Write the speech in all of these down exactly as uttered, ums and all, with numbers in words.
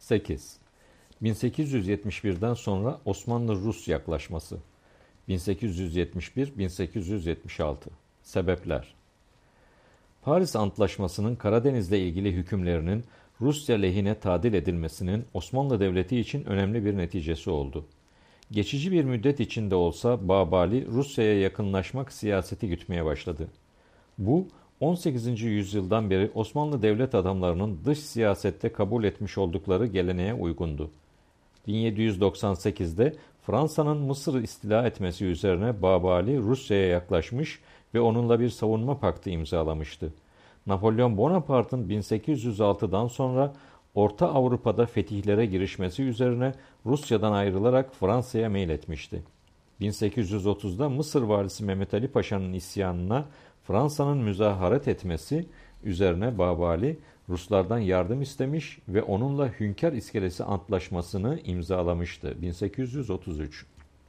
sekiz. bin sekiz yüz yetmiş birden sonra Osmanlı-Rus yaklaşması. bin sekiz yüz yetmiş bir - bin sekiz yüz yetmiş altı. Sebepler: Paris Antlaşması'nın Karadeniz'le ilgili hükümlerinin Rusya lehine tadil edilmesinin Osmanlı Devleti için önemli bir neticesi oldu. Geçici bir müddet içinde olsa Babali Rusya'ya yakınlaşmak siyaseti gütmeye başladı. Bu, on sekizinci yüzyıldan beri Osmanlı devlet adamlarının dış siyasette kabul etmiş oldukları geleneğe uygundu. bin yedi yüz doksan sekizde Fransa'nın Mısır'ı istila etmesi üzerine Babali Rusya'ya yaklaşmış ve onunla bir savunma paktı imzalamıştı. Napolyon Bonaparte'ın bin sekiz yüz altıdan sonra Orta Avrupa'da fetihlere girişmesi üzerine Rusya'dan ayrılarak Fransa'ya meyletmişti. bin sekiz yüz otuzda Mısır valisi Mehmet Ali Paşa'nın isyanına Fransa'nın müzaharet etmesi üzerine Babali Ruslardan yardım istemiş ve onunla Hünkar İskelesi Antlaşması'nı imzalamıştı. bin sekiz yüz otuz üç.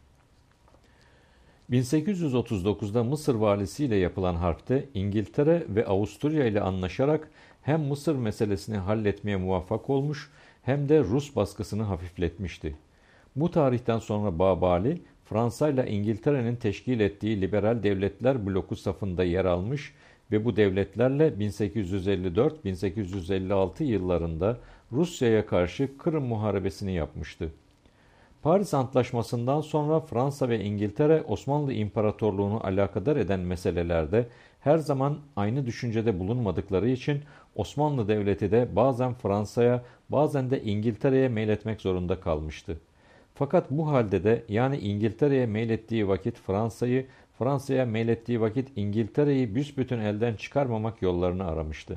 bin sekiz yüz otuz dokuzda Mısır valisiyle yapılan harpte İngiltere ve Avusturya ile anlaşarak hem Mısır meselesini halletmeye muvaffak olmuş hem de Rus baskısını hafifletmişti. Bu tarihten sonra Babali, Fransa ile İngiltere'nin teşkil ettiği liberal devletler bloku safında yer almış ve bu devletlerle bin sekiz yüz elli dört - bin sekiz yüz elli altı yıllarında Rusya'ya karşı Kırım Muharebesini yapmıştı. Paris Antlaşması'ndan sonra Fransa ve İngiltere Osmanlı İmparatorluğu'nu alakadar eden meselelerde her zaman aynı düşüncede bulunmadıkları için Osmanlı Devleti de bazen Fransa'ya bazen de İngiltere'ye meyletmek zorunda kalmıştı. Fakat bu halde de yani İngiltere'ye meylettiği vakit Fransa'yı, Fransa'ya meylettiği vakit İngiltere'yi büsbütün elden çıkarmamak yollarını aramıştı.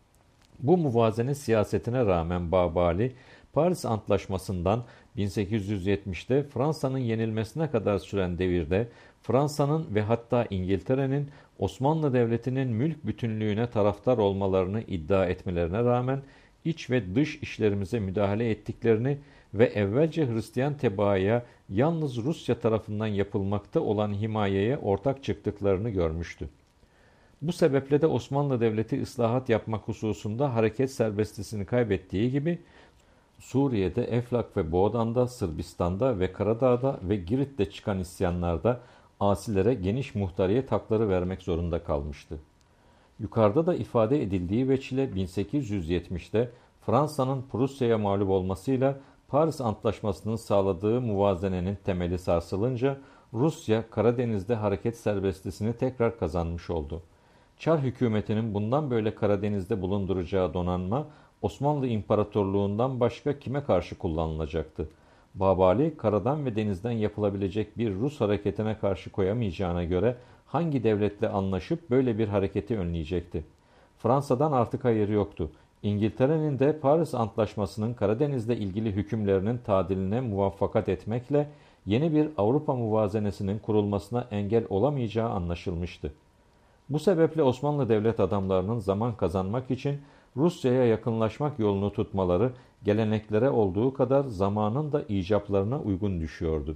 Bu muvazene siyasetine rağmen Babali, Paris Antlaşması'ndan bin sekiz yüz yetmişte Fransa'nın yenilmesine kadar süren devirde Fransa'nın ve hatta İngiltere'nin Osmanlı Devleti'nin mülk bütünlüğüne taraftar olmalarını iddia etmelerine rağmen iç ve dış işlerimize müdahale ettiklerini ve evvelce Hristiyan tebaaya yalnız Rusya tarafından yapılmakta olan himayeye ortak çıktıklarını görmüştü. Bu sebeple de Osmanlı Devleti ıslahat yapmak hususunda hareket serbestisini kaybettiği gibi Suriye'de, Eflak ve Boğdan'da, Sırbistan'da ve Karadağ'da ve Girit'te çıkan isyanlarda asilere geniş muhtariyet hakları vermek zorunda kalmıştı. Yukarıda da ifade edildiği veçile bin sekiz yüz yetmişte Fransa'nın Prusya'ya mağlup olmasıyla Paris Antlaşması'nın sağladığı muvazenenin temeli sarsılınca Rusya Karadeniz'de hareket serbestisini tekrar kazanmış oldu. Çar hükümetinin bundan böyle Karadeniz'de bulunduracağı donanma Osmanlı İmparatorluğu'ndan başka kime karşı kullanılacaktı? Babali, karadan ve denizden yapılabilecek bir Rus hareketine karşı koyamayacağına göre hangi devletle anlaşıp böyle bir hareketi önleyecekti? Fransa'dan artık hayır yoktu. İngiltere'nin de Paris Antlaşması'nın Karadeniz'le ilgili hükümlerinin tadiline muvaffakat etmekle yeni bir Avrupa muvazenesinin kurulmasına engel olamayacağı anlaşılmıştı. Bu sebeple Osmanlı devlet adamlarının zaman kazanmak için Rusya'ya yakınlaşmak yolunu tutmaları geleneklere olduğu kadar zamanın da icaplarına uygun düşüyordu.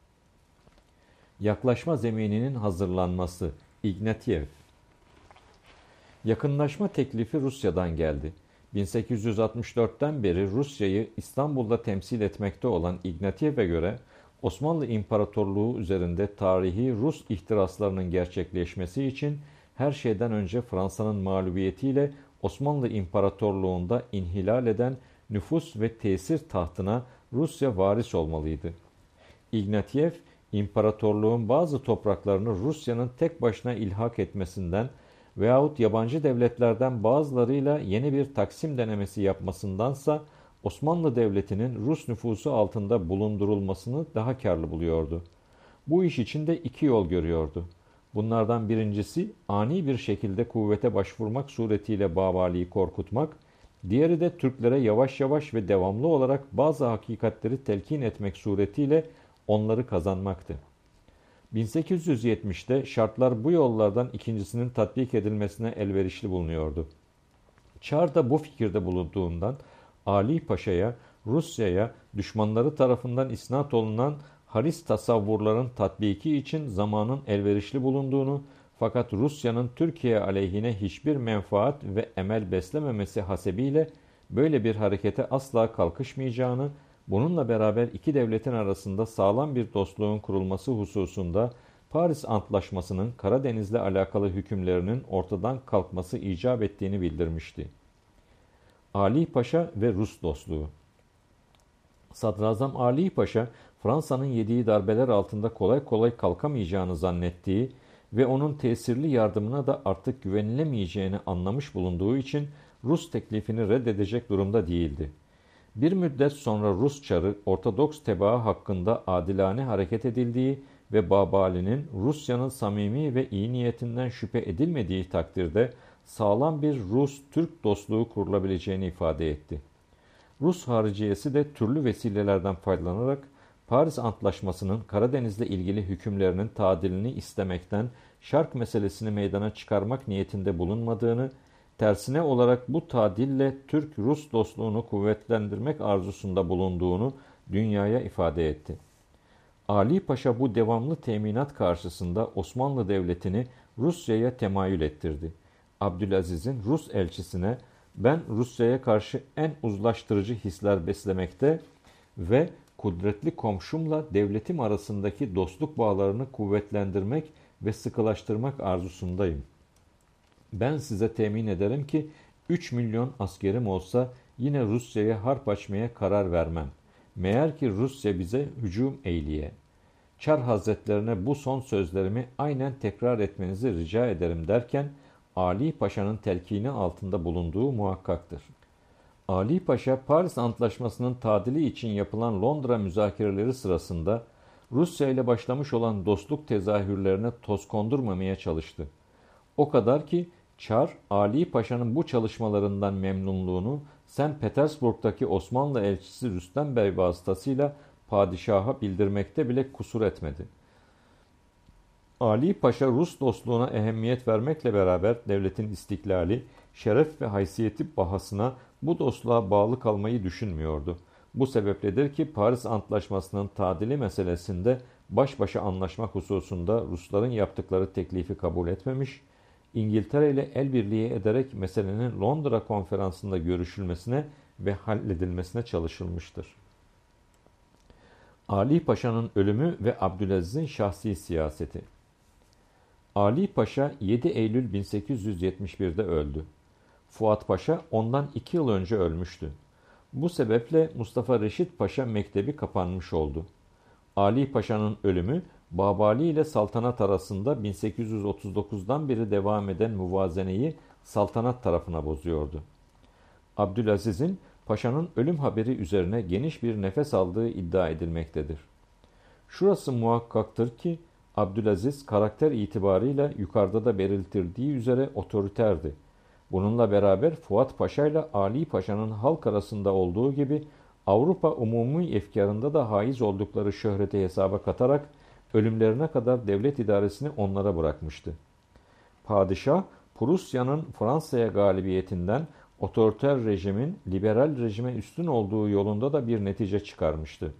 Yaklaşma zemininin hazırlanması. Ignatiev. Yakınlaşma teklifi Rusya'dan geldi. bin sekiz yüz altmış dörtten beri Rusya'yı İstanbul'da temsil etmekte olan Ignatiev'e göre Osmanlı İmparatorluğu üzerinde tarihi Rus ihtiraslarının gerçekleşmesi için her şeyden önce Fransa'nın mağlubiyetiyle Osmanlı İmparatorluğu'nda inhilal eden nüfus ve tesir tahtına Rusya varis olmalıydı. Ignatiev, imparatorluğun bazı topraklarını Rusya'nın tek başına ilhak etmesinden veyahut yabancı devletlerden bazılarıyla yeni bir taksim denemesi yapmasındansa Osmanlı Devleti'nin Rus nüfusu altında bulundurulmasını daha karlı buluyordu. Bu iş için de iki yol görüyordu. Bunlardan birincisi ani bir şekilde kuvvete başvurmak suretiyle Babali'yi korkutmak, diğeri de Türklere yavaş yavaş ve devamlı olarak bazı hakikatleri telkin etmek suretiyle onları kazanmaktı. bin sekiz yüz yetmişte şartlar bu yollardan ikincisinin tatbik edilmesine elverişli bulunuyordu. Çar da bu fikirde bulunduğundan Ali Paşa'ya, Rusya'ya düşmanları tarafından isnat olunan haris tasavvurların tatbiki için zamanın elverişli bulunduğunu fakat Rusya'nın Türkiye aleyhine hiçbir menfaat ve emel beslememesi hasebiyle böyle bir harekete asla kalkışmayacağını, bununla beraber iki devletin arasında sağlam bir dostluğun kurulması hususunda Paris Antlaşması'nın Karadeniz'le alakalı hükümlerinin ortadan kalkması icap ettiğini bildirmişti. Ali Paşa ve Rus dostluğu. Sadrazam Ali Paşa, Fransa'nın yediği darbeler altında kolay kolay kalkamayacağını zannettiği ve onun tesirli yardımına da artık güvenilemeyeceğini anlamış bulunduğu için Rus teklifini reddedecek durumda değildi. Bir müddet sonra Rus çarı Ortodoks tebaa hakkında adilane hareket edildiği ve Babali'nin Rusya'nın samimi ve iyi niyetinden şüphe edilmediği takdirde sağlam bir Rus-Türk dostluğu kurulabileceğini ifade etti. Rus hariciyesi de türlü vesilelerden faydalanarak Paris Antlaşması'nın Karadeniz'le ilgili hükümlerinin tadilini istemekten Şark meselesini meydana çıkarmak niyetinde bulunmadığını, tersine olarak bu tadille Türk-Rus dostluğunu kuvvetlendirmek arzusunda bulunduğunu dünyaya ifade etti. Ali Paşa bu devamlı teminat karşısında Osmanlı Devleti'ni Rusya'ya temayül ettirdi. Abdülaziz'in Rus elçisine ben Rusya'ya karşı en uzlaştırıcı hisler beslemekte ve kudretli komşumla devletim arasındaki dostluk bağlarını kuvvetlendirmek ve sıkılaştırmak arzusundayım. Ben size temin ederim ki üç milyon askerim olsa yine Rusya'ya harp açmaya karar vermem. Meğer ki Rusya bize hücum eyleye. Çar Hazretlerine bu son sözlerimi aynen tekrar etmenizi rica ederim derken Ali Paşa'nın telkini altında bulunduğu muhakkaktır. Ali Paşa, Paris Antlaşması'nın tadili için yapılan Londra müzakereleri sırasında Rusya ile başlamış olan dostluk tezahürlerine toz kondurmamaya çalıştı. O kadar ki Çar, Ali Paşa'nın bu çalışmalarından memnunluğunu Sankt Petersburg'daki Osmanlı elçisi Rüstem Bey vasıtasıyla padişaha bildirmekte bile kusur etmedi. Ali Paşa Rus dostluğuna ehemmiyet vermekle beraber devletin istiklali, şeref ve haysiyeti bahasına bu dostluğa bağlı kalmayı düşünmüyordu. Bu sebepledir ki Paris Antlaşması'nın tadili meselesinde baş başa anlaşmak hususunda Rusların yaptıkları teklifi kabul etmemiş, İngiltere ile el birliği ederek meselenin Londra konferansında görüşülmesine ve halledilmesine çalışılmıştır. Ali Paşa'nın ölümü ve Abdülaziz'in şahsi siyaseti. Ali Paşa yedi Eylül bin sekiz yüz yetmiş bir'de öldü. Fuat Paşa ondan iki yıl önce ölmüştü. Bu sebeple Mustafa Reşit Paşa mektebi kapanmış oldu. Ali Paşa'nın ölümü Babali ile saltanat arasında bin sekiz yüz otuz dokuz'dan beri devam eden muvazeneyi saltanat tarafına bozuyordu. Abdülaziz'in Paşa'nın ölüm haberi üzerine geniş bir nefes aldığı iddia edilmektedir. Şurası muhakkaktır ki Abdülaziz karakter itibarıyla yukarıda da belirtildiği üzere otoriterdi. Bununla beraber Fuat Paşa ile Ali Paşa'nın halk arasında olduğu gibi Avrupa umumi efkarında da haiz oldukları şöhreti hesaba katarak ölümlerine kadar devlet idaresini onlara bırakmıştı. Padişah, Prusya'nın Fransa'ya galibiyetinden otoriter rejimin liberal rejime üstün olduğu yolunda da bir netice çıkarmıştı.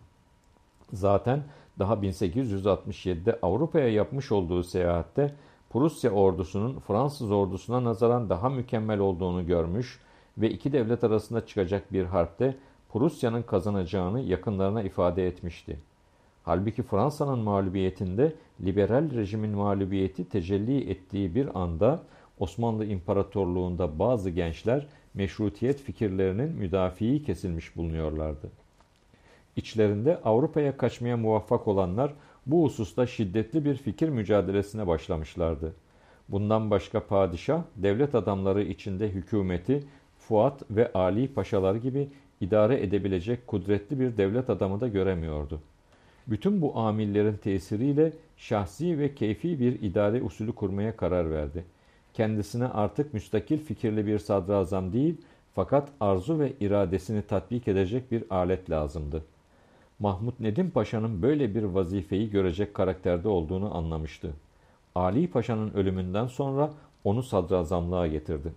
Zaten daha bin sekiz yüz altmış yedi'de Avrupa'ya yapmış olduğu seyahatte Prusya ordusunun Fransız ordusuna nazaran daha mükemmel olduğunu görmüş ve iki devlet arasında çıkacak bir harpte Prusya'nın kazanacağını yakınlarına ifade etmişti. Halbuki Fransa'nın mağlubiyetinde liberal rejimin mağlubiyeti tecelli ettiği bir anda Osmanlı İmparatorluğu'nda bazı gençler meşrutiyet fikirlerinin müdafiği kesilmiş bulunuyorlardı. İçlerinde Avrupa'ya kaçmaya muvaffak olanlar bu hususta şiddetli bir fikir mücadelesine başlamışlardı. Bundan başka padişah, devlet adamları içinde hükümeti, Fuat ve Ali Paşalar gibi idare edebilecek kudretli bir devlet adamı da göremiyordu. Bütün bu amillerin tesiriyle şahsi ve keyfi bir idare usulü kurmaya karar verdi. Kendisine artık müstakil fikirli bir sadrazam değil, fakat arzu ve iradesini tatbik edecek bir alet lazımdı. Mahmud Nedim Paşa'nın böyle bir vazifeyi görecek karakterde olduğunu anlamıştı. Ali Paşa'nın ölümünden sonra onu sadrazamlığa getirdi.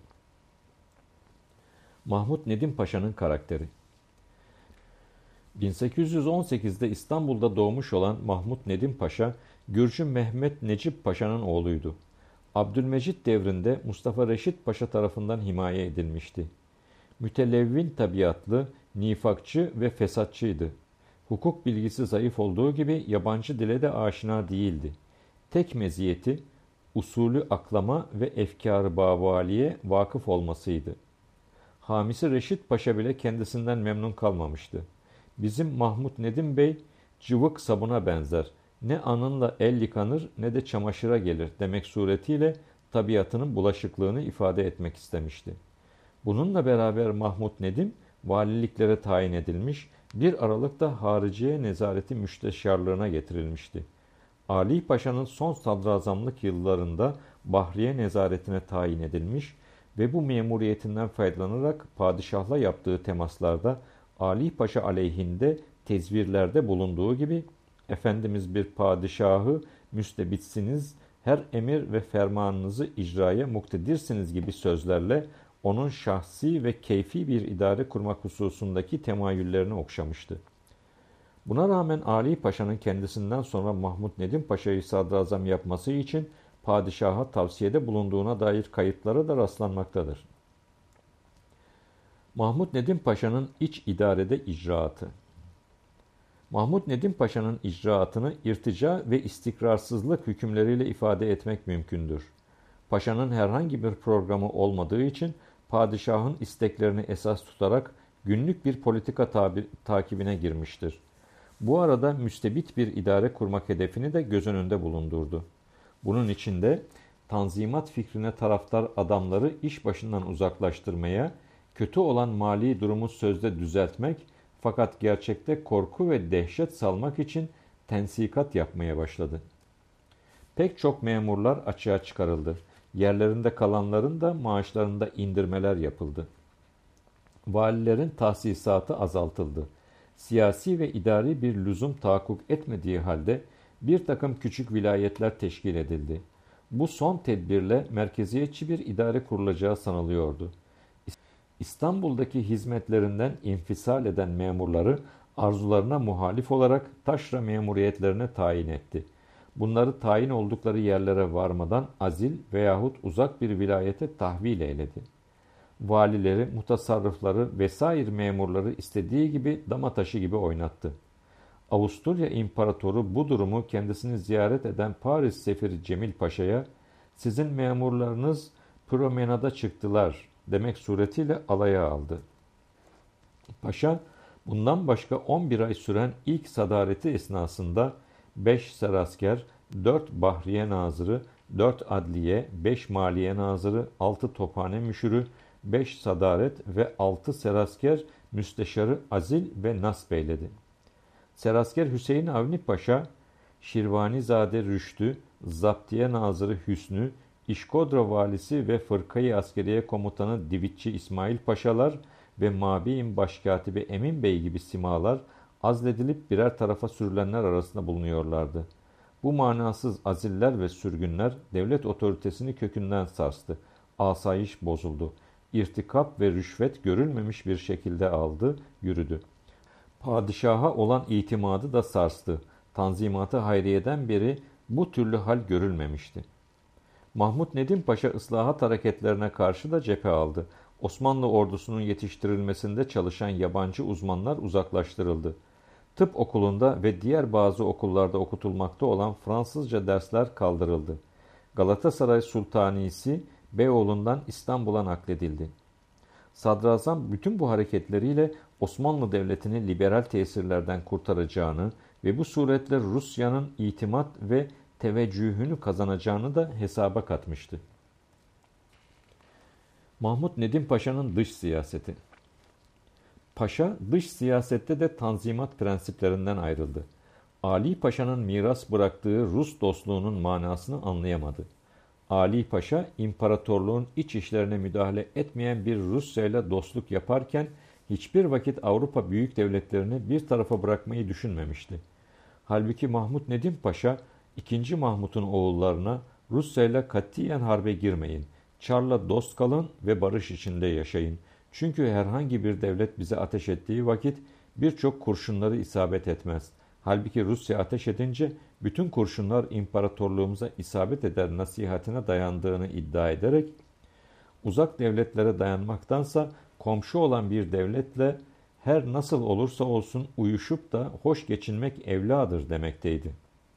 Mahmud Nedim Paşa'nın karakteri. bin sekiz yüz on sekiz'de İstanbul'da doğmuş olan Mahmud Nedim Paşa, Gürcü Mehmet Necip Paşa'nın oğluydu. Abdülmecit devrinde Mustafa Reşit Paşa tarafından himaye edilmişti. Mütelevvin tabiatlı, nifakçı ve fesatçıydı. Hukuk bilgisi zayıf olduğu gibi yabancı dile de aşina değildi. Tek meziyeti, usulü aklama ve efkâr-ı bavaliye vakıf olmasıydı. Hamisi Reşit Paşa bile kendisinden memnun kalmamıştı. Bizim Mahmud Nedim Bey, cıvık sabuna benzer. Ne anınla el yıkanır ne de çamaşıra gelir demek suretiyle tabiatının bulaşıklığını ifade etmek istemişti. Bununla beraber Mahmud Nedim valiliklere tayin edilmiş, bir Aralık'ta Hariciye Nezareti Müsteşarlığına getirilmişti. Ali Paşa'nın son sadrazamlık yıllarında Bahriye Nezaretine tayin edilmiş ve bu memuriyetinden faydalanarak padişahla yaptığı temaslarda Ali Paşa aleyhinde tezvirlerde bulunduğu gibi Efendimiz bir padişahı müstebitsiniz, her emir ve fermanınızı icraya muktedirsiniz gibi sözlerle onun şahsi ve keyfi bir idare kurmak hususundaki temayüllerini okşamıştı. Buna rağmen Ali Paşa'nın kendisinden sonra Mahmud Nedim Paşa'yı sadrazam yapması için padişaha tavsiyede bulunduğuna dair kayıtlara da rastlanmaktadır. Mahmud Nedim Paşa'nın iç idarede icraatı. Mahmud Nedim Paşa'nın icraatını irtica ve istikrarsızlık hükümleriyle ifade etmek mümkündür. Paşa'nın herhangi bir programı olmadığı için padişahın isteklerini esas tutarak günlük bir politika tabi, takibine girmiştir. Bu arada müstebit bir idare kurmak hedefini de göz önünde bulundurdu. Bunun için de tanzimat fikrine taraftar adamları iş başından uzaklaştırmaya, kötü olan mali durumu sözde düzeltmek fakat gerçekte korku ve dehşet salmak için tensikat yapmaya başladı. Pek çok memurlar açığa çıkarıldı. Yerlerinde kalanların da maaşlarında indirmeler yapıldı. Valilerin tahsisatı azaltıldı. Siyasi ve idari bir lüzum tahakkuk etmediği halde bir takım küçük vilayetler teşkil edildi. Bu son tedbirle merkeziyetçi bir idare kurulacağı sanılıyordu. İstanbul'daki hizmetlerinden infisal eden memurları arzularına muhalif olarak taşra memuriyetlerine tayin etti. Bunları tayin oldukları yerlere varmadan azil veyahut uzak bir vilayete tahvil eyledi. Valileri, mutasarrıfları vesaire memurları istediği gibi dama taşı gibi oynattı. Avusturya İmparatoru bu durumu kendisini ziyaret eden Paris Sefiri Cemil Paşa'ya "Sizin memurlarınız promenada çıktılar" demek suretiyle alaya aldı. Paşa bundan başka on bir ay süren ilk sadareti esnasında beş serasker, dört bahriye nazırı, dört adliye, beş maliye nazırı, altı tophane müşürü, beş sadaret ve altı serasker müsteşarı azil ve nasp eyledi. Serasker Hüseyin Avni Paşa, Şirvanizade Rüştü, Zaptiye Nazırı Hüsnü, İşkodra Valisi ve Fırkayı Askeriye Komutanı Divitçi İsmail Paşalar ve Mabi'in Başkatibi Emin Bey gibi simalar azledilip birer tarafa sürülenler arasında bulunuyorlardı. Bu manasız aziller ve sürgünler devlet otoritesini kökünden sarstı. Asayiş bozuldu. İrtikap ve rüşvet görülmemiş bir şekilde aldı, yürüdü. Padişaha olan itimadı da sarstı. Tanzimat-ı Hayriye'den beri bu türlü hal görülmemişti. Mahmud Nedim Paşa ıslahat hareketlerine karşı da cephe aldı. Osmanlı ordusunun yetiştirilmesinde çalışan yabancı uzmanlar uzaklaştırıldı. Tıp okulunda ve diğer bazı okullarda okutulmakta olan Fransızca dersler kaldırıldı. Galatasaray Sultanisi Beyoğlu'ndan İstanbul'a nakledildi. Sadrazam bütün bu hareketleriyle Osmanlı Devleti'ni liberal tesirlerden kurtaracağını ve bu suretle Rusya'nın itimat ve teveccühünü kazanacağını da hesaba katmıştı. Mahmud Nedim Paşa'nın dış siyaseti. Paşa dış siyasette de tanzimat prensiplerinden ayrıldı. Ali Paşa'nın miras bıraktığı Rus dostluğunun manasını anlayamadı. Ali Paşa, imparatorluğun iç işlerine müdahale etmeyen bir Rusya ile dostluk yaparken hiçbir vakit Avrupa büyük devletlerini bir tarafa bırakmayı düşünmemişti. Halbuki Mahmud Nedim Paşa, ikinci Mahmud'un oğullarına Rusya ile katiyen harbe girmeyin, Çar'la dost kalın ve barış içinde yaşayın. Çünkü herhangi bir devlet bize ateş ettiği vakit birçok kurşunları isabet etmez. Halbuki Rusya ateş edince bütün kurşunlar imparatorluğumuza isabet eder nasihatine dayandığını iddia ederek uzak devletlere dayanmaktansa komşu olan bir devletle her nasıl olursa olsun uyuşup da hoş geçinmek evladır demekteydi.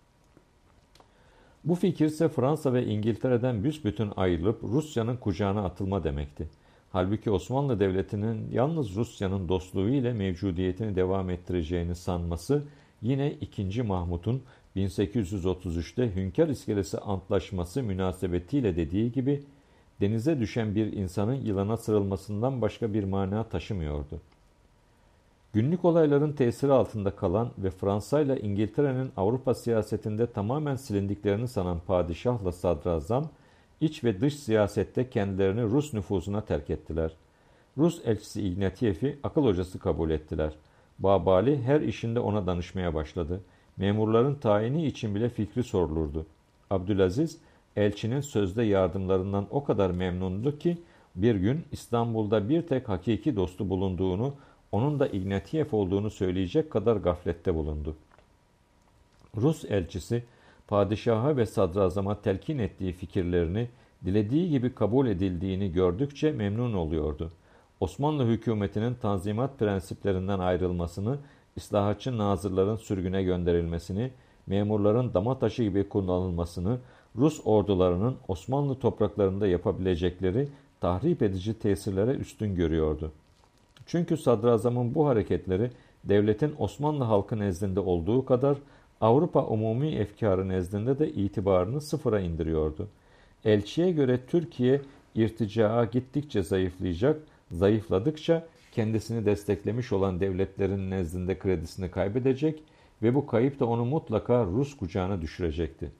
Bu fikir ise Fransa ve İngiltere'den büsbütün ayrılıp Rusya'nın kucağına atılma demekti. Halbuki Osmanlı Devleti'nin yalnız Rusya'nın dostluğu ile mevcudiyetini devam ettireceğini sanması yine ikinci. Mahmut'un bin sekiz yüz otuz üçte Hünkar İskelesi Antlaşması münasebetiyle dediği gibi denize düşen bir insanın yılana sarılmasından başka bir mana taşımıyordu. Günlük olayların tesiri altında kalan ve Fransa ile İngiltere'nin Avrupa siyasetinde tamamen silindiklerini sanan padişahla sadrazam, iç ve dış siyasette kendilerini Rus nüfuzuna terk ettiler. Rus elçisi Ignatiyev'i akıl hocası kabul ettiler. Babali her işinde ona danışmaya başladı. Memurların tayini için bile fikri sorulurdu. Abdülaziz, elçinin sözde yardımlarından o kadar memnundu ki bir gün İstanbul'da bir tek hakiki dostu bulunduğunu, onun da Ignatiyev olduğunu söyleyecek kadar gaflette bulundu. Rus elçisi, padişaha ve sadrazama telkin ettiği fikirlerini dilediği gibi kabul edildiğini gördükçe memnun oluyordu. Osmanlı hükümetinin tanzimat prensiplerinden ayrılmasını, islahatçı nazırların sürgüne gönderilmesini, memurların dama taşı gibi kullanılmasını, Rus ordularının Osmanlı topraklarında yapabilecekleri tahrip edici tesirlere üstün görüyordu. Çünkü sadrazamın bu hareketleri devletin Osmanlı halkı nezdinde olduğu kadar Avrupa umumi efkarı nezdinde de itibarını sıfıra indiriyordu. Elçiye göre Türkiye irticaa gittikçe zayıflayacak, zayıfladıkça kendisini desteklemiş olan devletlerin nezdinde kredisini kaybedecek ve bu kayıp da onu mutlaka Rus kucağına düşürecekti.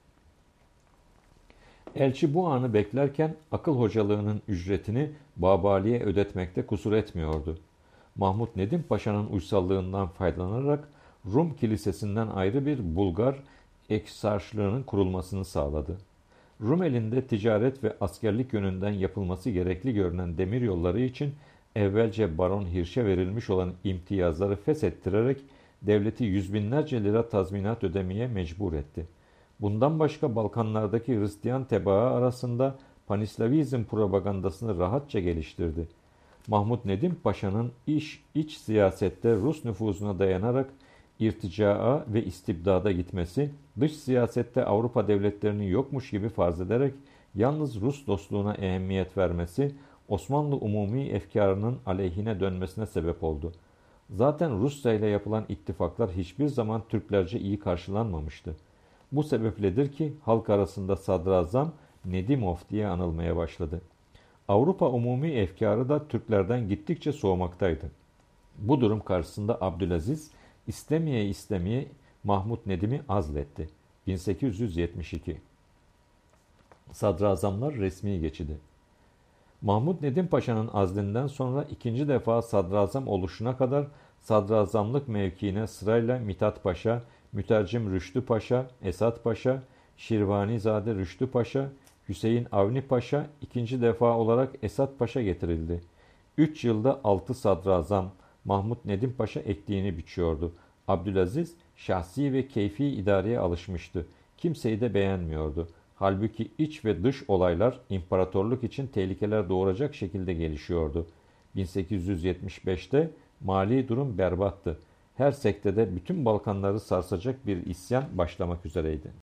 Elçi bu anı beklerken akıl hocalığının ücretini Babali'ye ödetmekte kusur etmiyordu. Mahmut Nedim Paşa'nın uysallığından faydalanarak Rum Kilisesi'nden ayrı bir Bulgar eksarşlığının kurulmasını sağladı. Rumeli'nde ticaret ve askerlik yönünden yapılması gerekli görünen demiryolları için evvelce Baron Hirsch'e verilmiş olan imtiyazları feshettirerek devleti yüz binlerce lira tazminat ödemeye mecbur etti. Bundan başka Balkanlardaki Hristiyan tebaa arasında Panislavizm propagandasını rahatça geliştirdi. Mahmut Nedim Paşa'nın iş iç siyasette Rus nüfuzuna dayanarak irticaa ve istibdada gitmesi, dış siyasette Avrupa devletlerini yokmuş gibi farz ederek yalnız Rus dostluğuna ehemmiyet vermesi, Osmanlı umumi efkarının aleyhine dönmesine sebep oldu. Zaten Rusya ile yapılan ittifaklar hiçbir zaman Türklerce iyi karşılanmamıştı. Bu sebepledir ki halk arasında sadrazam Nedimov diye anılmaya başladı. Avrupa umumi efkarı da Türklerden gittikçe soğumaktaydı. Bu durum karşısında Abdülaziz istemeye istemeye Mahmut Nedim'i azletti. bin sekiz yüz yetmiş iki Sadrazamlar resmi geçidi. Mahmut Nedim Paşa'nın azlinden sonra ikinci defa sadrazam oluşuna kadar sadrazamlık mevkiine sırayla Mithat Paşa, Mütercim Rüştü Paşa, Esat Paşa, Şirvanizade Rüştü Paşa, Hüseyin Avni Paşa ikinci defa olarak Esat Paşa getirildi. Üç yılda altı sadrazam Mahmut Nedim Paşa ektiğini biçiyordu. Abdülaziz şahsi ve keyfi idareye alışmıştı. Kimseyi de beğenmiyordu. Halbuki iç ve dış olaylar imparatorluk için tehlikeler doğuracak şekilde gelişiyordu. bin sekiz yüz yetmiş beşte mali durum berbattı. Her sektede bütün Balkanları sarsacak bir isyan başlamak üzereydi.